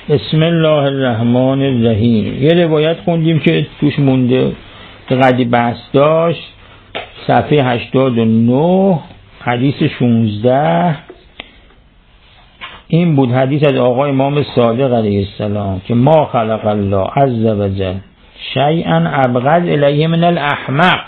بسم الله الرحمن الرحیم. یه روایت خوندیم که توش مونده قدی بحث داشت، صفحه 89 حدیث 16. این بود حدیث از آقای امام صادق علیه السلام که ما خلق الله عز و جل شیئا ابغض الیه من الاحمق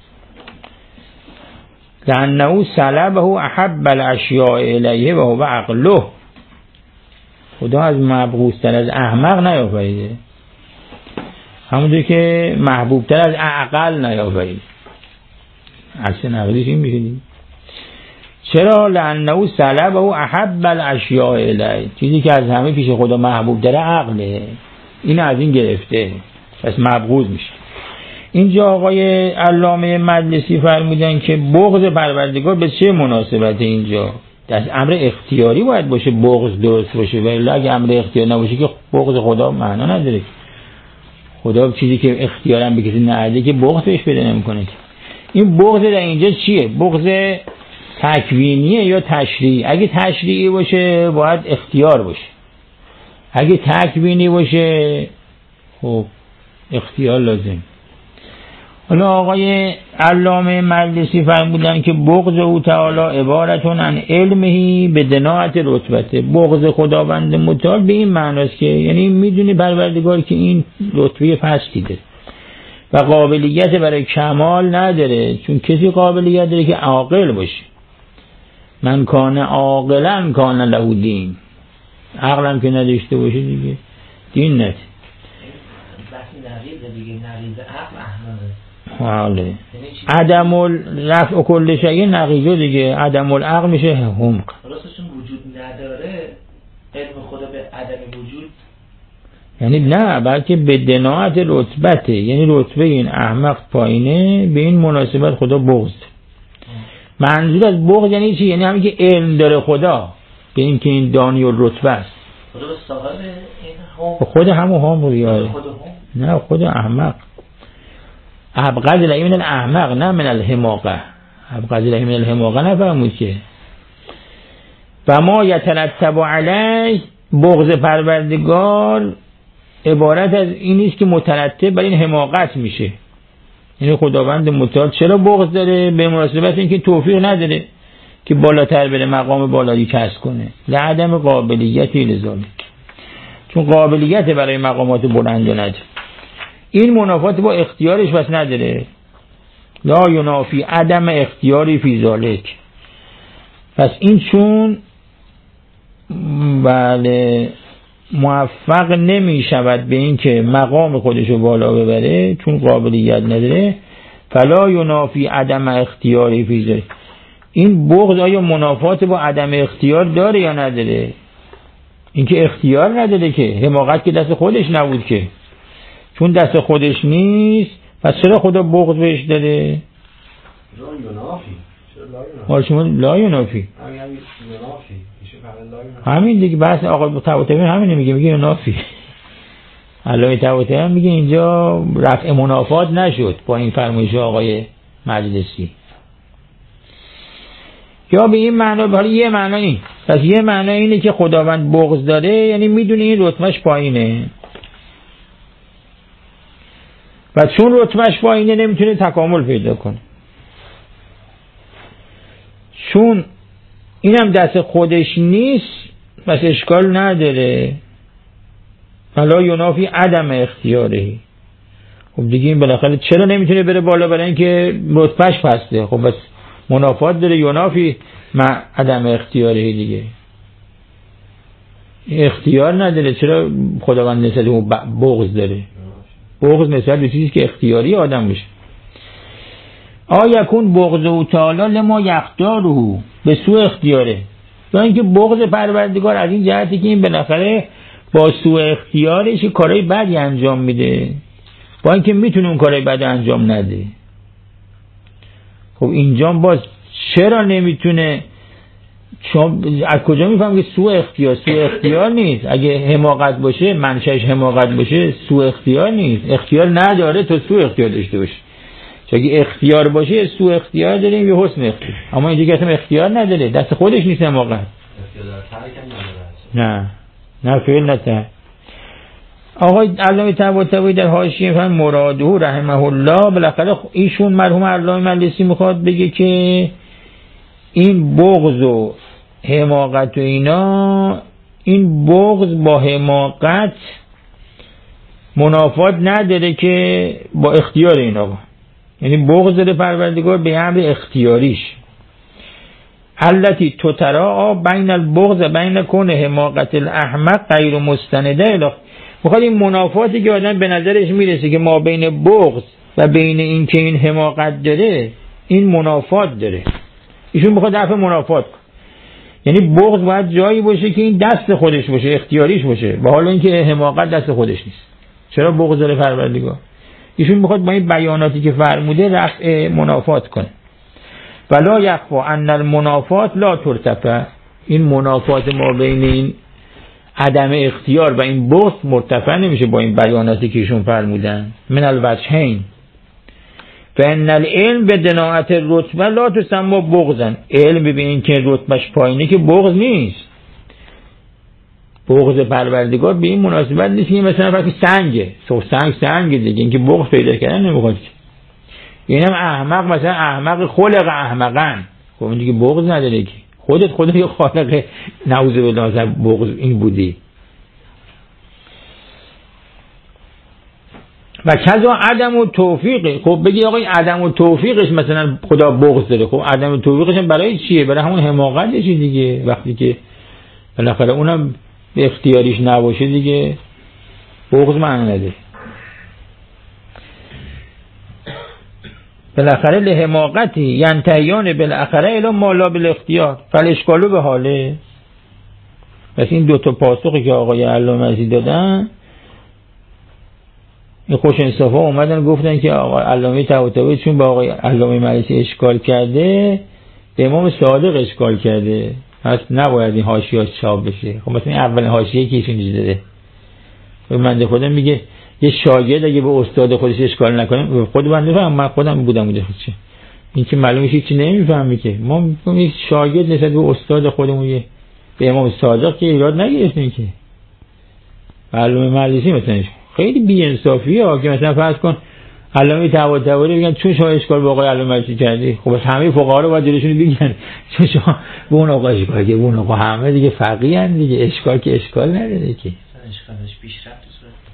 لانه سلبه احب الاشیاء الیه و هو عقله. خدا از مبغوض تر از احمق نیافریده، همونطور که محبوب تر از اعقل نیافریده. عکس نقلیش این میشه. چرا؟ لانه سلبه احب الاشیاء الیه، چیزی که از همه پیش خدا محبوب تر عقله، این از این گرفته، پس مبغوض میشه. اینجا آقای علامه مجلسی فرمودن که بغض پروردگار به چه مناسبته؟ اینجا در امر اختیاری باید باشه بغض درست باشه، ولی اگه امر اختیاری نباشه که بغض خدا معنا نداره. خدا چیزی که اختیارم به کسی نده که بغض بهش بده نمیکنه. این بغض در اینجا چیه؟ بغض تکوینیه یا تشریعی؟ اگه تشریعی باشه باید اختیار باشه، اگه تکوینی باشه خب اختیار لازم. حالا آقای علامه مجلسی فرمودن که بغض او تعالی عبارتون عن علمهی به دناعت رتبته. بغض خداوند متعال به این معناست که یعنی میدونه پروردگار که این رتبه پستی داره و قابلیت برای کمال نداره، چون کسی قابلیت داره که عاقل باشه. من کان عاقلا کان له دین، عقلم که نداشته باشه دیگه دین نداره. حاله عدم الرفع کل شیء نقیضه دیگه، عدم العقل میشه حمق. راستشون وجود نداره، علم خدا به عدم وجود یعنی نه، بلکه به دناعت رتبته، یعنی رتبه این احمق پایینه، به این مناسبت خدا بغض. منظور از بغض یعنی چی؟ یعنی همین که علم داره خدا به این که این دانی و رتبه است. خدا به صاحب این هم خود همون هم ریاضه، نه خود احمق. ابغض الیه من الاحمق نه من الحماقه. ابغض الیه من الحماقه نفهمید که. و ما یترتب علیه، بغض پروردگار عبارت از این نیست که مترتب بر این حماقت میشه. یعنی خداوند متعال چرا بغض داره؟ به مناسبت اینکه توفیق نداره که بالاتر بره، مقام بالایی کسب کنه، لعدم قابلیتی لذالک، چون قابلیت برای مقامات بلند نداره. این منافات با اختیارش بس نداره. لا ینافی عدم اختیاری فی ذالک. پس این چون بله موفق نمی شود به این که مقام خودشو بالا ببره چون قابلیت نداره، فلا ینافی عدم اختیاری فی ذالک. این بغض آیا منافات با عدم اختیار داره یا نداره؟ اینکه اختیار نداره که، حماقت که دست خودش نبود که، چون دست خودش نیست پس چرا خدا بغض بهش داره؟ حال شما لا ینافی همین دیگه، بحث آقای طباطبایی همین میگه ینافی. علامه طباطبایی میگه اینجا رفع منافات نشد با این فرمایش آقای مجلسی. یا به این معنا، حالا یه معنا این، پس یه معنا اینه که خداوند بغض داره یعنی میدونه این رتبهش پایینه و چون رتبهش پایینه نمیتونه تکامل پیدا کنه، چون اینم دست خودش نیست پس اشکال نداره. فلا ینافی عدم اختیاری. خب دیگه این بالاخره چرا نمیتونه بره بالا؟ برای اینکه رتبهش پسته. خب بس منافات داره، ینافی مع عدم اختیاری دیگه. اختیار نداره، چرا خداوند نسبت اون بغض داره؟ بغض نسبت به چیزی که اختیاری آدم میشه. آیکون بغض او تعالی لما یختاره، به سوء اختیاره. یا اینکه بغض پروردگار از این جهتی که این بالاخره با سوء اختیارش کارهای بدی انجام میده، با اینکه میتونه اون کارهای بد انجام نده. خب اینجا باز چرا نمیتونه؟ چون از کجا میفهم که سوء اختیار؟ سوء اختیار نیست. اگه حماقت باشه، منشأش حماقت باشه، سوء اختیار نیست. اختیار نداره تو سوء اختیار داشته باشه. چون اگه اختیار باشه سوء اختیار داریم یا حسن اختیار. اما اینجا که اصلا اختیار نداره، دست خودش نیست حماقت. اختیار داره، ترک هم نداره. نه فعل نته. آقای علامه طباطبایی در حاشیه فرمان مراده رحمه الله، بالاخره ایشون مرحوم علامه مجلسی میخواد بگه که این بغض و حماقت و اینا، این بغض با حماقت منافات نداره که با اختیار این آقا، یعنی بغض داره پروردگار به امر اختیاریش. التی تتراء بین البغض بین کون حماقت الاحمق غیر مستنده الی، میخواد این منافاتی که آدم به نظرش میرسه که ما بین بغض و بین این که این حماقت داره، این منافات داره، ایشون میخواد دفع منافات کنه. یعنی بغض باید جایی باشه که این دست خودش باشه، اختیاریش باشه، و حالا اینکه حماقت دست خودش نیست. چرا بغض داره پروردگار؟ ایشون میخواد با این بیاناتی که فرموده رفع منافات کنه. ولا یخفی ان المنافات لا ترتفع، این منافات ما بین این عدم اختیار و این بغض مرتفع نمیشه با این بیاناتی که ایشون فرمودن. من الوجهین فان العلم بدناءت الرتبه لا تسمى بغضا، علم ببین که رتبهش پایینه که بغض نیست. بغض پروردگار به این مناسبت نیست که مثلا وقتی سنگه سنگ دیگه، اینکه بغض پیدا کردن نمیخواد. اینم احمق، مثلا احمق خلق احمقن، خب این دیگه بغض نداره که خودت یه خالق نعوذ بالله بغض این بودی. و کذا عدم و توفیق، خب بگی آقای عدم و توفیقش مثلا خدا بغض داره، خب عدم و توفیقش برای چیه؟ برای همون حماقتشه دیگه، وقتی که بالاخره اونم به اختیاریش نباشه دیگه بغض معنی نداره. بالاخره لحماقتی ینتهیان بالاخره الی ما لا بالاختیار فالاشکالو به حاله. پس این دوتا پاسخی که آقای علامه مجلسی دادن، این خوش انصافا اومدن گفتن که آقای علامه طباطبایی چون با آقای علامه مجلسی اشکال کرده، به امام صادق اشکال کرده، پس نباید این حاشیه چاپ بشه. خب مثلا این اولین حاشیه که ایشون دیده بنده خودم میگه یه شاگرد اگه به استاد خودش اشکال نکنه، خود بنده فهم من خودم بودم اونجا، این که معلومه چی نمیفهمی که ما یک شاگرد نسبت به استاد خودمون به امام صادق که ایراد نگرفتیم که علامه مجلسی مثلا خیلی بی‌انصافیه که مثلا فرض کن علامه طباطبایی میگن چون شما اشکال به آقای علامه مجلسی کردی، خب همه فقها رو باید جلوشون بگن چون شما به اون آقا اشکال کردی، اون آقا همه دیگه فقیه ان دیگه، اشکال که اشکال نداره که اشکالش پیشرفت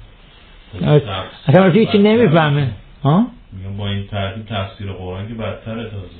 اصلا هیچی نمیفهمه. ها میگم با این ترتیب تفسیر قرآن که بدتره تازه.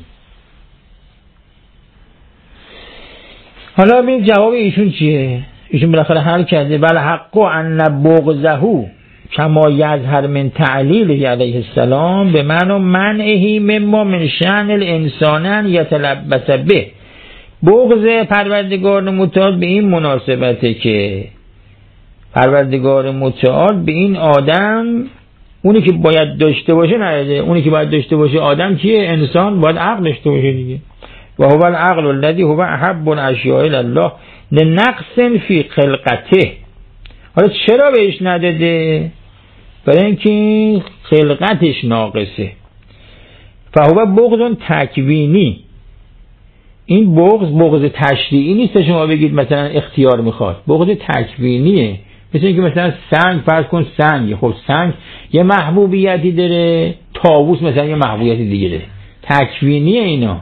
حالا ببین جواب ایشون چیه. ایشون بالاخره حل کرده بل حق ان بغضه کما یظهر من تعلیل علیه السلام به معنی منعه مما من شأن الانسان یتلبس به. بغض پروردگار متعال به این مناسبته که پروردگار متعال به این آدم اونی که باید داشته باشه نده، اونی که باید داشته باشه آدم کیه؟ انسان باید عقل داشته باشه دیگه. و هو العقل الذی هو احب الاشیاء الی الله لنقص فی خلقته. حالا چرا بهش نداده؟ برای اینکه خلقتش ناقصه. فهو بغض تکوینی، این بغض تشریعی نیست شما بگید مثلا اختیار میخواد، بغض تکوینیه. مثل اینکه مثلا سنگ فرض کن سنگ، خب سنگ یه محبوبیتی داره، طاووس مثلا یه محبوبیتی دیگه داره، تکوینیه اینا.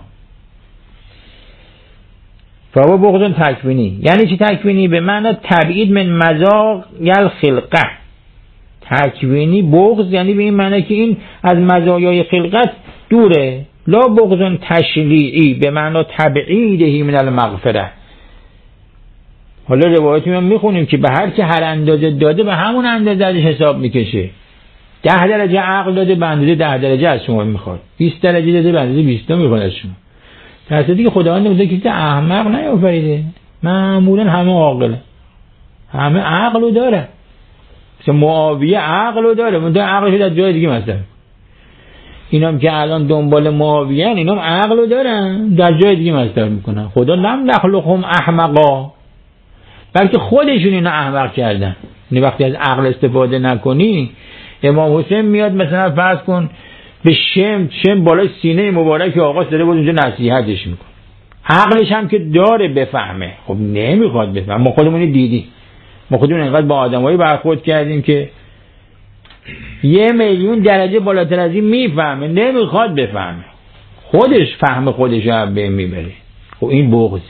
فهو بغض تکوینی یعنی چی تکوینی؟ به معنی تبعید من مزاق الخلقه. تکوینی بغض یعنی به این معنی که این از مزایای خلقت دوره. لا بغض تشریعی به معنی تبعیده من المغفره. حالا روایتی ما میخونیم که به هر که هر اندازه داده به همون اندازه ازش حساب میکشه. 10 درجه عقل داده به اندازه 10 درجه از شما میخواد، 20 درجه داده به اندازه 20 میخواد از شما. درسته که خداوند بوده که احمق نیافریده، معمولا همه عاقله، همه عقلو داره. مثلا معاویه عقلو داره، منتها عقلش در جای دیگه مثلا. اینام که الان دنبال معاویه ان، اینام عقلو دارن در جای دیگه مصرف میکنن. خدا لم نخلقهم احمقا، بلکه خودشون اینا احمق کردن. یعنی وقتی از عقل استفاده نکنی، امام حسین میاد مثلا فرض کن به شم بالای سینه مبارک آقا داره بود اونجا نصیحتش میکنه، عقلش هم که داره بفهمه، خب نمیخواد بفهمه. ما خودمون دیدی ما خودمون اینقدر با آدمایی برخورد کردیم که 1,000,000 درجه بالاتر از این میفهمه، نمیخواد بفهمه، خودش فهم خودش رو به میبره. خب این بغضه.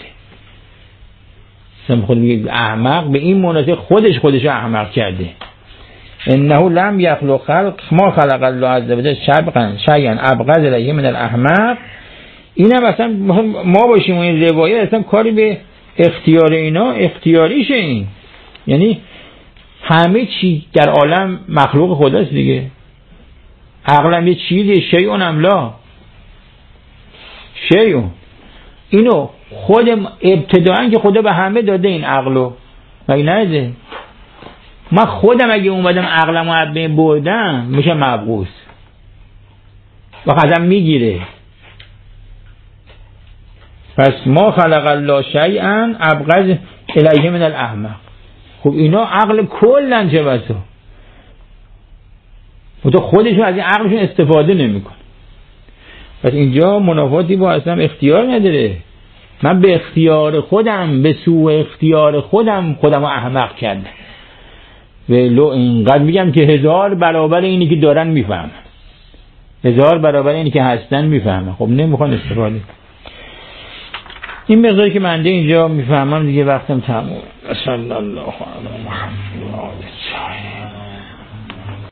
خود میگه احمق به این مناسبت خودش رو احمق کرده. انه لم یخلق خلق ما خلق الله عز وجل شیئا ابغض الیه من الاحمق. اینم اصلا ما باشیم و این روایت اصلا کاری به اختیار اینا اختیاریشه. این یعنی همه چی در عالم مخلوق خداست دیگه. عقلم یه چیزی، شیئون املا شیئون، اینو خود ابتداعا که خدا به همه داده این عقلو، مگه نده؟ من خودم اگه اومدم عقلمو از بین بردم میشه مبغوث و ازم میگیره. پس ما خلق الله شیئا ابغض الیه من الاحمق. خب اینا عقل کلن چه بسا، تو خودشون از این عقلشون استفاده نمیکن. پس اینجا منافاتی با اصلا اختیار نداره. من به اختیار خودم، به سوء اختیار خودم رو احمق کردم. ولو اینقدر میگم که 1000 برابر اینی که دارن میفهمن، 1000 برابر اینی که هستن میفهمن. خب نمیخوان استفاده. این مقداری که من اینجا میفهمم دیگه وقتم تموم. صلی الله علیه و آله.